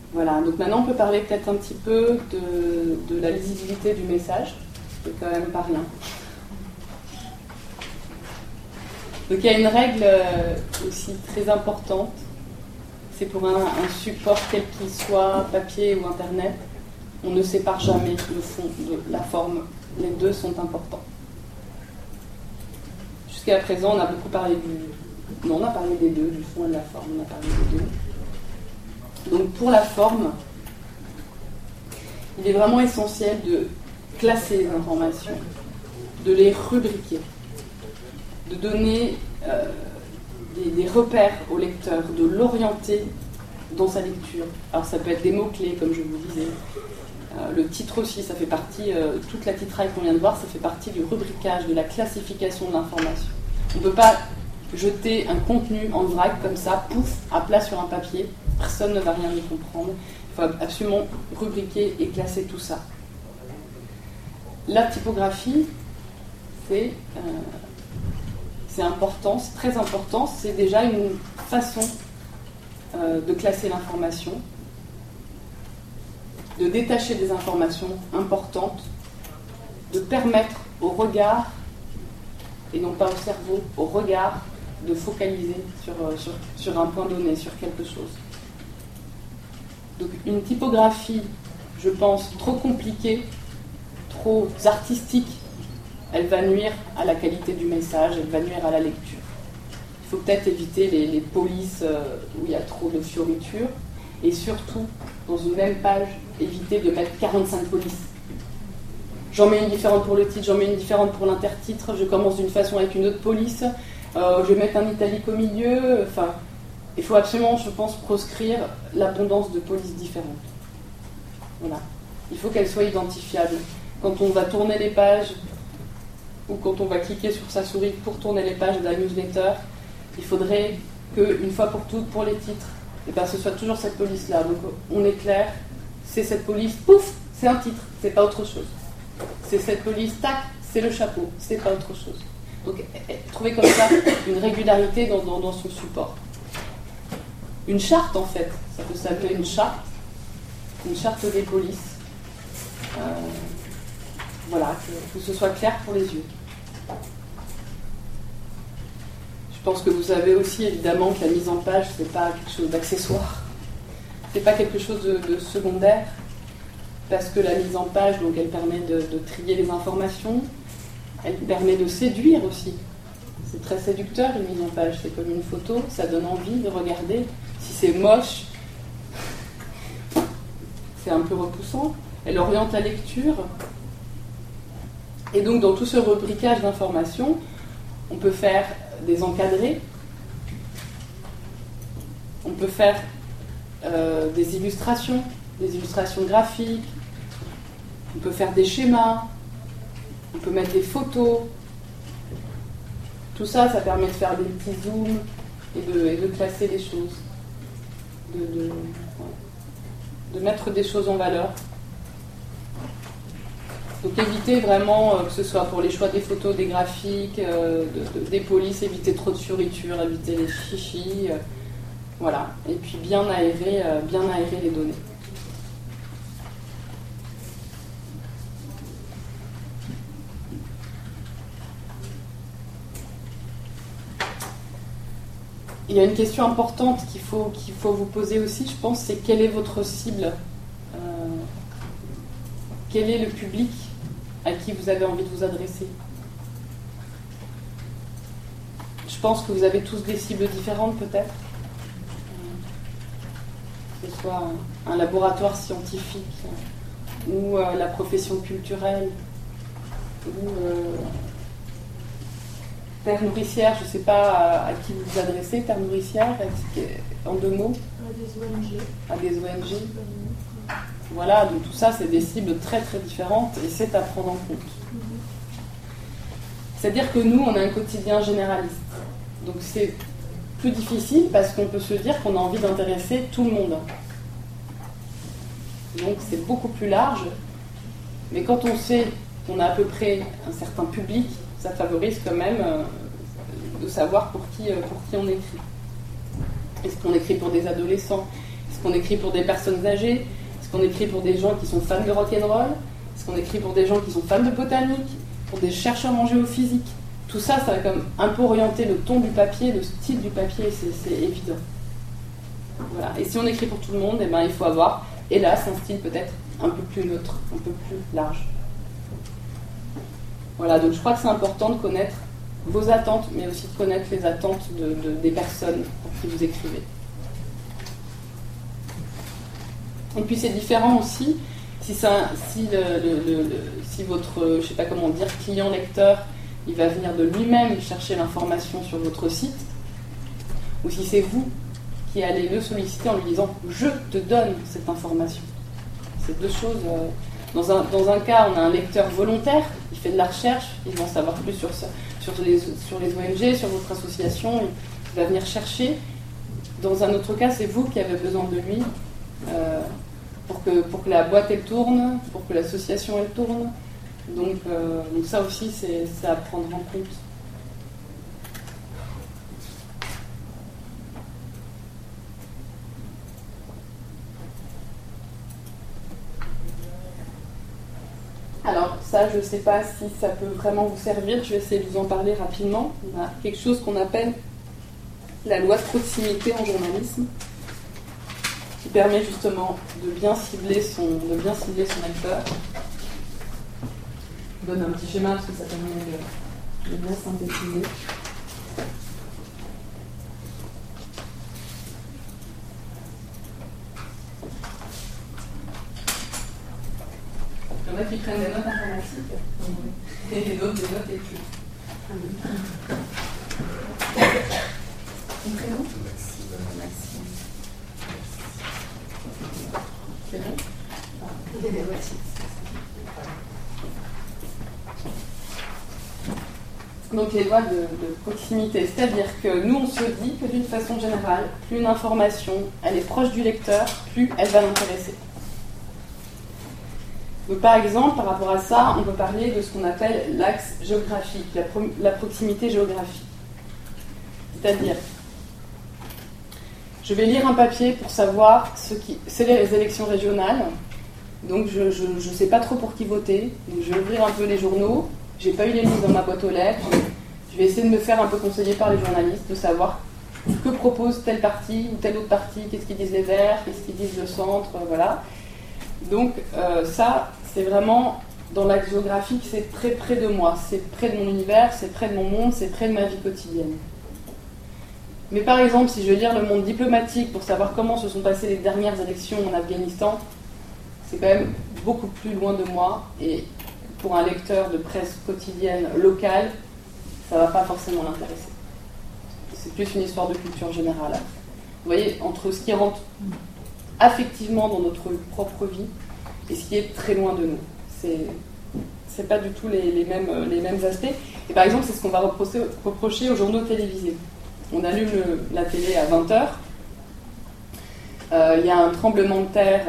Voilà, donc maintenant on peut parler peut-être un petit peu de la lisibilité du message, qui est quand même pas rien. Donc il y a une règle aussi très importante, c'est pour un support quel qu'il soit, papier ou internet, on ne sépare jamais le fond de la forme, les deux sont importants. Jusqu'à présent on a beaucoup parlé on a parlé des deux, du fond et de la forme, on a parlé des deux. Donc pour la forme, il est vraiment essentiel de classer les informations, de les rubriquer, de donner des repères au lecteur, de l'orienter dans sa lecture. Alors ça peut être des mots-clés, comme je vous disais. Le titre aussi, ça fait partie, toute la titraille qu'on vient de voir, ça fait partie du rubricage, de la classification de l'information. On ne peut pas jeter un contenu en vrac comme ça, pouf, à plat sur un papier. Personne ne va rien y comprendre. Il faut absolument rubriquer et classer tout ça. La typographie, c'est important, c'est très important. C'est déjà une façon de classer l'information, de détacher des informations importantes, de permettre au regard, et non pas au cerveau, au regard, de focaliser sur un point donné, sur quelque chose. Donc une typographie, je pense, trop compliquée, trop artistique, elle va nuire à la qualité du message, elle va nuire à la lecture. Il faut peut-être éviter les polices où il y a trop de fioritures, et surtout, dans une même page, éviter de mettre 45 polices. J'en mets une différente pour le titre, j'en mets une différente pour l'intertitre, je commence d'une façon avec une autre police, je vais mettre un italique au milieu, enfin... Il faut absolument, je pense, proscrire l'abondance de polices différentes. Voilà. Il faut qu'elles soient identifiables. Quand on va tourner les pages, ou quand on va cliquer sur sa souris pour tourner les pages de la newsletter, il faudrait qu'une fois pour toutes, pour les titres, ce soit toujours cette police-là. Donc on est clair, c'est cette police, pouf, c'est un titre, c'est pas autre chose. C'est cette police, tac, c'est le chapeau, c'est pas autre chose. Donc trouver comme ça une régularité dans son support. Une charte, en fait, ça peut s'appeler une charte des polices. Voilà, que ce soit clair pour les yeux. Je pense que vous savez aussi, évidemment, que la mise en page, c'est pas quelque chose d'accessoire. C'est pas quelque chose de secondaire, parce que la mise en page, donc, elle permet de trier les informations, elle permet de séduire aussi. C'est très séducteur, une mise en page, c'est comme une photo, ça donne envie de regarder. Si c'est moche, c'est un peu repoussant. Elle oriente la lecture. Et donc, dans tout ce rubricage d'informations, on peut faire des encadrés, on peut faire des illustrations graphiques, on peut faire des schémas, on peut mettre des photos. Tout ça, ça permet de faire des petits zooms et de classer les choses. De mettre des choses en valeur. Donc éviter vraiment que ce soit pour les choix des photos, des graphiques, des polices, éviter trop de fioritures, éviter les chichis, voilà. Et puis bien aérer les données. Il y a une question importante qu'il faut vous poser aussi, je pense, c'est quelle est votre cible ? Quel est le public à qui vous avez envie de vous adresser ? Je pense que vous avez tous des cibles différentes, peut-être. Que ce soit un laboratoire scientifique, ou la profession culturelle, ou... Terre nourricière, je ne sais pas à qui vous vous adressez, terre nourricière, en deux mots. À des ONG. Voilà, donc tout ça, c'est des cibles très très différentes et c'est à prendre en compte. C'est-à-dire que nous, on a un quotidien généraliste. Donc c'est plus difficile parce qu'on peut se dire qu'on a envie d'intéresser tout le monde. Donc c'est beaucoup plus large. Mais quand on sait qu'on a à peu près un certain public, ça favorise quand même de savoir pour qui on écrit. Est-ce qu'on écrit pour des adolescents ? Est-ce qu'on écrit pour des personnes âgées? Est-ce qu'on écrit pour des gens qui sont fans de rock'n'roll? Est-ce qu'on écrit pour des gens qui sont fans de botanique? Pour des chercheurs en géophysique? Tout ça, ça va comme un peu orienter le ton du papier, le style du papier, c'est évident. Voilà. Et si on écrit pour tout le monde, eh ben, il faut avoir, hélas, un style peut-être un peu plus neutre, un peu plus large. Voilà, donc je crois que c'est important de connaître vos attentes, mais aussi de connaître les attentes des personnes pour qui vous écrivez. Et puis c'est différent aussi si votre, je sais pas comment dire, client lecteur, il va venir de lui-même chercher l'information sur votre site, ou si c'est vous qui allez le solliciter en lui disant « je te donne cette information ». C'est deux choses. Dans un cas, on a un lecteur volontaire, il fait de la recherche, il va en savoir plus sur les ONG, sur votre association, il va venir chercher. Dans un autre cas, c'est vous qui avez besoin de lui pour que la boîte elle tourne, pour que l'association elle tourne. Donc ça aussi, c'est à prendre en compte. Alors ça, je ne sais pas si ça peut vraiment vous servir, je vais essayer de vous en parler rapidement. On a quelque chose qu'on appelle la loi de proximité en journalisme, qui permet justement de bien cibler son lecteur. Je donne un petit schéma parce que ça permet de bien synthétiser. Il y en a qui prennent des notes informatiques et d'autres des notes écrites. Ton prénom ? Maxime. C'est bon ? Donc les lois de proximité, c'est-à-dire que nous on se dit que d'une façon générale, plus une information elle est proche du lecteur, plus elle va l'intéresser. Donc, par exemple, par rapport à ça, on peut parler de ce qu'on appelle l'axe géographique, la proximité géographique. C'est-à-dire, je vais lire un papier pour savoir c'est les élections régionales, donc je ne sais pas trop pour qui voter, donc je vais ouvrir un peu les journaux, j'ai pas eu les listes dans ma boîte aux lettres, je vais essayer de me faire un peu conseiller par les journalistes, de savoir que propose telle partie ou telle autre partie, qu'est-ce qu'ils disent les Verts, qu'est-ce qu'ils disent le centre, voilà. Donc ça, c'est vraiment, dans l'axe géographique, c'est très près de moi, c'est près de mon univers, c'est près de mon monde, c'est près de ma vie quotidienne. Mais par exemple, si je vais lire le monde diplomatique pour savoir comment se sont passées les dernières élections en Afghanistan, c'est quand même beaucoup plus loin de moi, et pour un lecteur de presse quotidienne locale, ça ne va pas forcément l'intéresser. C'est plus une histoire de culture générale. Vous voyez, entre ce qui rentre affectivement dans notre propre vie et ce qui est très loin de nous. C'est pas du tout les mêmes aspects. Et par exemple, c'est ce qu'on va reprocher aux journaux télévisés. On allume la télé à 20h. Il y a un tremblement de terre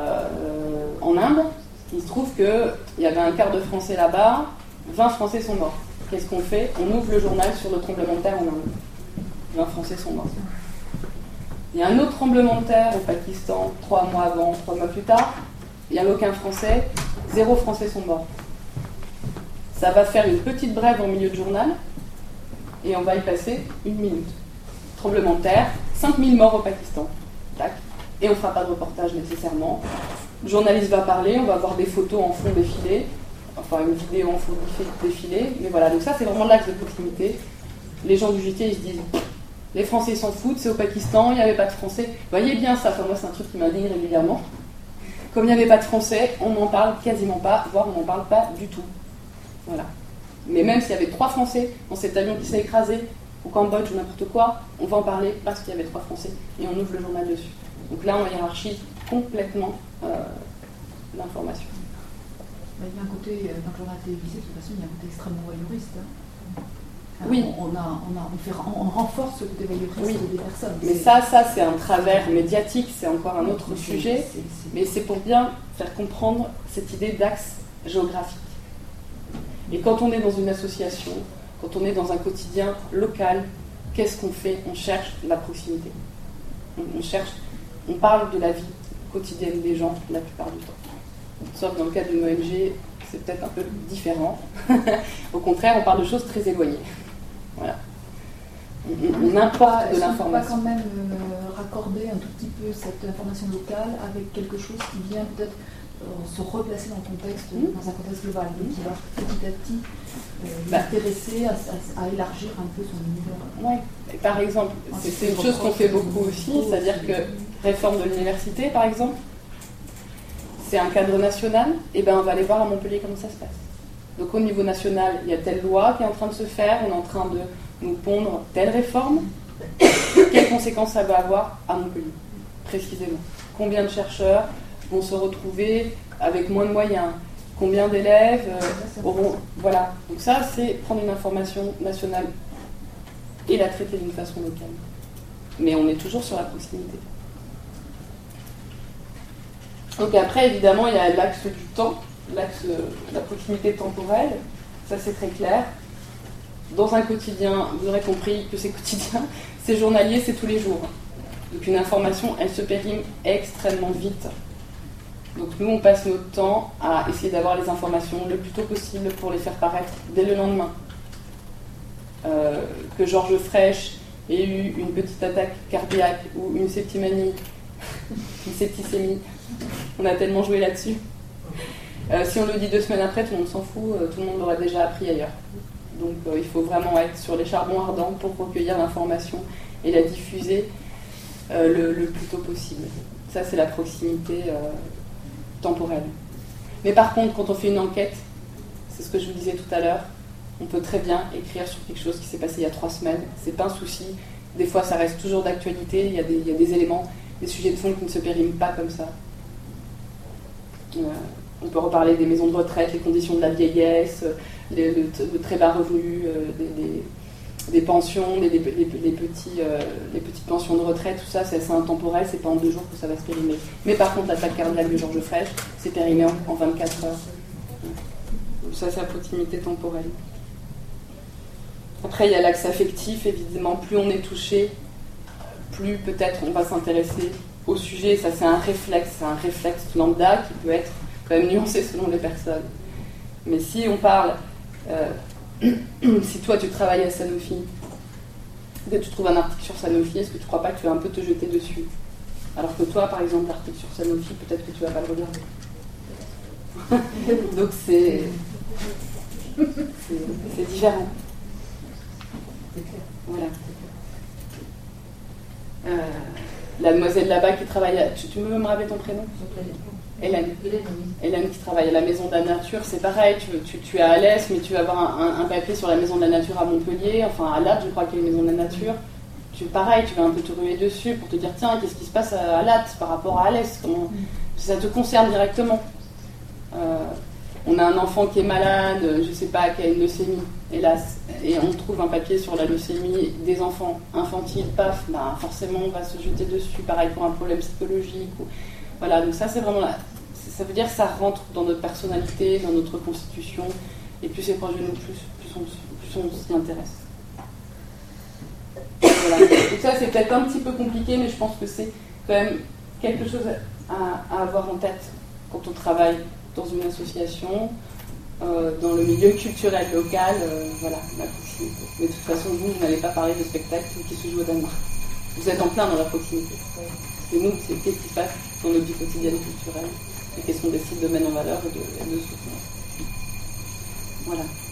en Inde. Il se trouve qu'il y avait un quart de Français là-bas, 20 Français sont morts. Qu'est-ce qu'on fait ? On ouvre le journal sur le tremblement de terre en Inde. 20 Français sont morts. Il y a un autre tremblement de terre au Pakistan, 3 mois avant, 3 mois plus tard. Il n'y a aucun Français, 0 Français sont morts. Ça va faire une petite brève en milieu de journal, et on va y passer 1 minute. Tremblement de terre, 5000 morts au Pakistan. Tac. Et on ne fera pas de reportage nécessairement. Le journaliste va parler, on va avoir des photos en fond défilé, enfin une vidéo en fond défilé, mais voilà, donc ça c'est vraiment l'axe de proximité. Les gens du JT ils se disent les Français s'en foutent, c'est au Pakistan, il n'y avait pas de Français. Vous voyez bien ça, enfin, moi c'est un truc qui m'indigne régulièrement. Comme il n'y avait pas de Français, on n'en parle quasiment pas, voire on n'en parle pas du tout. Voilà. Mais même s'il y avait 3 Français dans cet avion qui s'est écrasé, au Cambodge ou n'importe quoi, on va en parler parce qu'il y avait 3 Français et on ouvre le journal dessus. Donc là on hiérarchise complètement l'information. Il y a un côté, dans le journal télévisé, de toute façon, il y a un côté extrêmement voyeuriste. Enfin, oui. On renforce ce côté voyeuriste des personnes. Mais ça c'est un travers médiatique, c'est encore un autre sujet. Mais c'est pour bien faire comprendre cette idée d'axe géographique. Et quand on est dans une association, quand on est dans un quotidien local, qu'est-ce qu'on fait ? On cherche la proximité. on parle de la vie quotidienne des gens la plupart du temps. Sauf dans le cas d'une ONG, c'est peut-être un peu différent. Au contraire, on parle de choses très éloignées. Voilà. On importe de l'information. On ne peut pas quand même raccorder un tout petit peu cette information locale avec quelque chose qui vient peut-être se replacer dans un contexte global, donc qui va petit à petit l'intéresser à élargir un peu son univers. Oui. Par exemple, c'est une chose qu'on fait beaucoup aussi, c'est-à-dire que réforme de l'université, par exemple, c'est un cadre national, et ben on va aller voir à Montpellier comment ça se passe. Donc au niveau national, il y a telle loi qui est en train de se faire, on est en train de nous pondre telle réforme. Quelles conséquences ça va avoir à Montpellier, précisément? Combien de chercheurs vont se retrouver avec moins de moyens? Combien d'élèves auront... Voilà. Donc ça, c'est prendre une information nationale et la traiter d'une façon locale. Mais on est toujours sur la proximité. Donc après, évidemment, il y a l'axe du temps, l'axe de la proximité temporelle. Ça, c'est très clair. Dans un quotidien, vous aurez compris que c'est quotidien, c'est journalier, c'est tous les jours. Donc une information, elle se périme extrêmement vite. Donc nous, on passe notre temps à essayer d'avoir les informations le plus tôt possible pour les faire paraître dès le lendemain. Que Georges Frêche ait eu une petite attaque cardiaque ou une septimanie, une septicémie, on a tellement joué là-dessus. Si on le dit 2 semaines après, tout le monde s'en fout, tout le monde l'aurait déjà appris ailleurs. Donc il faut vraiment être sur les charbons ardents pour recueillir l'information et la diffuser le plus tôt possible. Ça, c'est la proximité temporelle. Mais par contre, quand on fait une enquête, c'est ce que je vous disais tout à l'heure, on peut très bien écrire sur quelque chose qui s'est passé il y a 3 semaines. C'est pas un souci. Des fois, ça reste toujours d'actualité. Il y a des éléments, des sujets de fond qui ne se périment pas comme ça. On peut reparler des maisons de retraite, les conditions de la vieillesse, le très bas revenu, des pensions, les petites pensions de retraite, tout ça, c'est intemporel, c'est pas en 2 jours que ça va se périmer. Mais par contre, l'attaque cardiaque de Georges Frêche, c'est périmé en 24 heures. Ça, c'est la proximité temporelle. Après, il y a l'axe affectif, évidemment. Plus on est touché, plus peut-être on va s'intéresser au sujet. Ça, c'est un réflexe lambda qui peut être quand même nuancé selon les personnes. Mais si on parle, si toi tu travailles à Sanofi, que tu trouves un article sur Sanofi, est-ce que tu ne crois pas que tu vas un peu te jeter dessus? Alors que toi, par exemple, l'article sur Sanofi, peut-être que tu ne vas pas le regarder. Donc c'est différent. Voilà. La demoiselle là-bas qui travaille tu peux me rappeler ton prénom? Hélène. Hélène qui travaille à la Maison de la Nature, c'est pareil, tu es à Alès, mais tu vas avoir un papier sur la Maison de la Nature à Montpellier, enfin à Latte, je crois qu'il y a une Maison de la Nature. Pareil, tu vas un peu te ruer dessus pour te dire, tiens, qu'est-ce qui se passe à Latte par rapport à Alès? Ça te concerne directement. On a un enfant qui est malade, je sais pas, qui a une leucémie, hélas, et on trouve un papier sur la leucémie des enfants infantiles, paf, bah, forcément on va se jeter dessus, pareil pour un problème psychologique. Voilà, donc ça c'est vraiment ça veut dire que ça rentre dans notre personnalité, dans notre constitution, et plus c'est proche de nous, plus on s'y intéresse. Voilà. Donc ça c'est peut-être un petit peu compliqué, mais je pense que c'est quand même quelque chose à avoir en tête quand on travaille dans une association, dans le milieu culturel local, voilà, la proximité. Mais de toute façon, vous n'allez pas parler de spectacle qui se joue au Danemark. Vous êtes en plein dans la proximité. Et nous, c'est qu'est-ce qui se passe dans notre vie quotidienne culturelle et qu'est-ce qu'on décide de mettre en valeur et de soutenir. Voilà.